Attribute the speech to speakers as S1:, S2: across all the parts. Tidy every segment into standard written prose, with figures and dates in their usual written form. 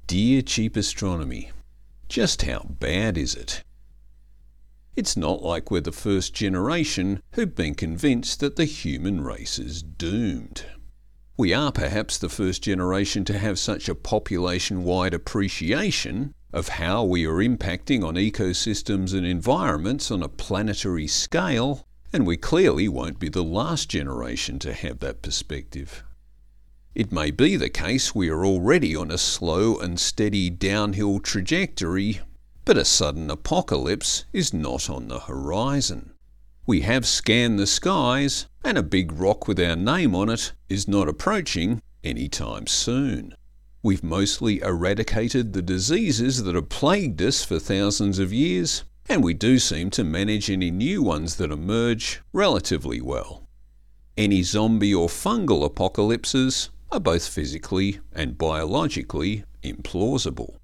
S1: Dear Cheap Astronomy, just how bad is it? It's not like we're the first generation who've been convinced that the human race is doomed. We are perhaps the first generation to have such a population-wide appreciation of how we are impacting on ecosystems and environments on a planetary scale, and we clearly won't be the last generation to have that perspective. It may be the case we are already on a slow and steady downhill trajectory, but a sudden apocalypse is not on the horizon. We have scanned the skies, and a big rock with our name on it is not approaching anytime soon. We've mostly eradicated the diseases that have plagued us for thousands of years, and we do seem to manage any new ones that emerge relatively well. Any zombie or fungal apocalypses are both physically and biologically implausible.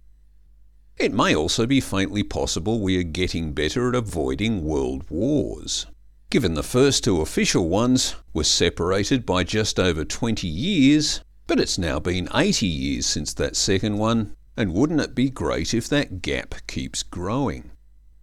S1: It may also be faintly possible we are getting better at avoiding world wars. Given the first two official ones were separated by just over 20 years, but it's now been 80 years since that second one, and wouldn't it be great if that gap keeps growing?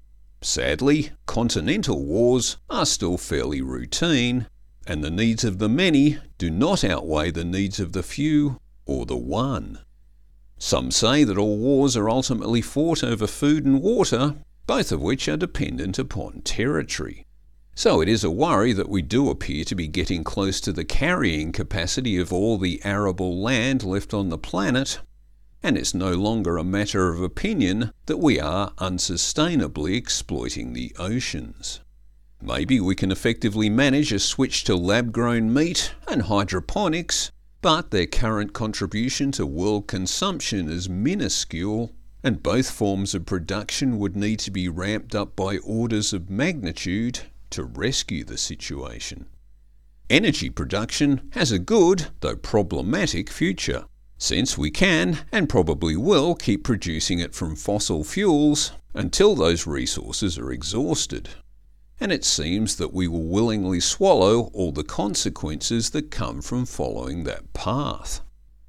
S1: Sadly, continental wars are still fairly routine, and the needs of the many do not outweigh the needs of the few or the one. Some say that all wars are ultimately fought over food and water, both of which are dependent upon territory. So it is a worry that we do appear to be getting close to the carrying capacity of all the arable land left on the planet, and it's no longer a matter of opinion that we are unsustainably exploiting the oceans. Maybe we can effectively manage a switch to lab-grown meat and hydroponics, but their current contribution to world consumption is minuscule, and both forms of production would need to be ramped up by orders of magnitude to rescue the situation. Energy production has a good, though problematic, future, since we can and probably will keep producing it from fossil fuels until those resources are exhausted. And it seems that we will willingly swallow all the consequences that come from following that path.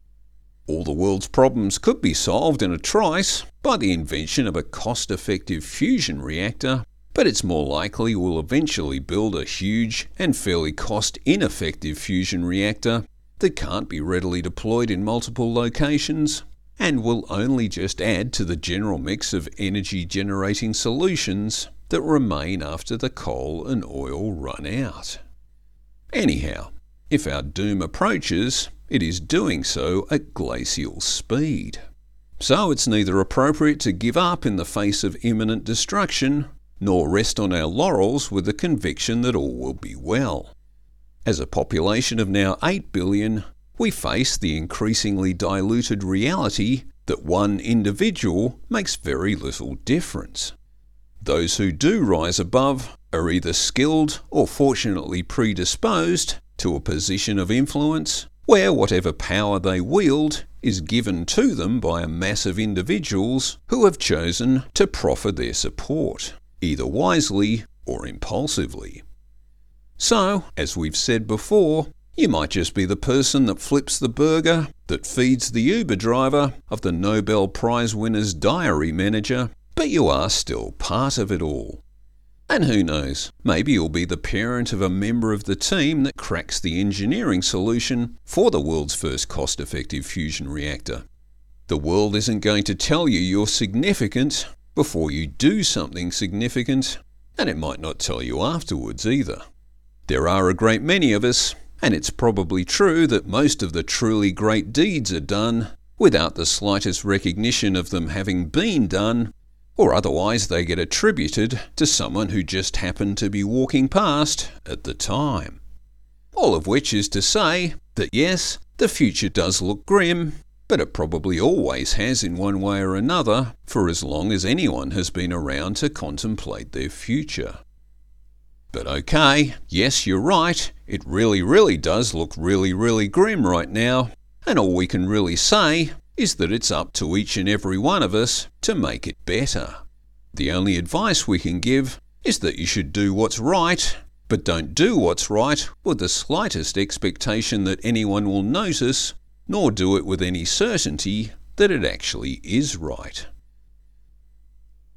S1: All the world's problems could be solved in a trice by the invention of a cost-effective fusion reactor, but it's more likely we'll eventually build a huge and fairly cost-ineffective fusion reactor that can't be readily deployed in multiple locations and will only just add to the general mix of energy-generating solutions that remain after the coal and oil run out. Anyhow, if our doom approaches, it is doing so at glacial speed. So it's neither appropriate to give up in the face of imminent destruction, nor rest on our laurels with the conviction that all will be well. As a population of now 8 billion, we face the increasingly diluted reality that one individual makes very little difference. Those who do rise above are either skilled or fortunately predisposed to a position of influence where whatever power they wield is given to them by a mass of individuals who have chosen to proffer their support, either wisely or impulsively. So, as we've said before, you might just be the person that flips the burger, that feeds the Uber driver of the Nobel Prize winner's diary manager, but you are still part of it all. And who knows, maybe you'll be the parent of a member of the team that cracks the engineering solution for the world's first cost-effective fusion reactor. The world isn't going to tell you you're significant before you do something significant, and it might not tell you afterwards either. There are a great many of us, and it's probably true that most of the truly great deeds are done without the slightest recognition of them having been done, or otherwise they get attributed to someone who just happened to be walking past at the time. All of which is to say that yes, the future does look grim, but it probably always has in one way or another for as long as anyone has been around to contemplate their future. But okay, yes, you're right, it really does look really grim right now, and all we can really say is that it's up to each and every one of us to make it better. The only advice we can give is that you should do what's right, but don't do what's right with the slightest expectation that anyone will notice, nor do it with any certainty that it actually is right.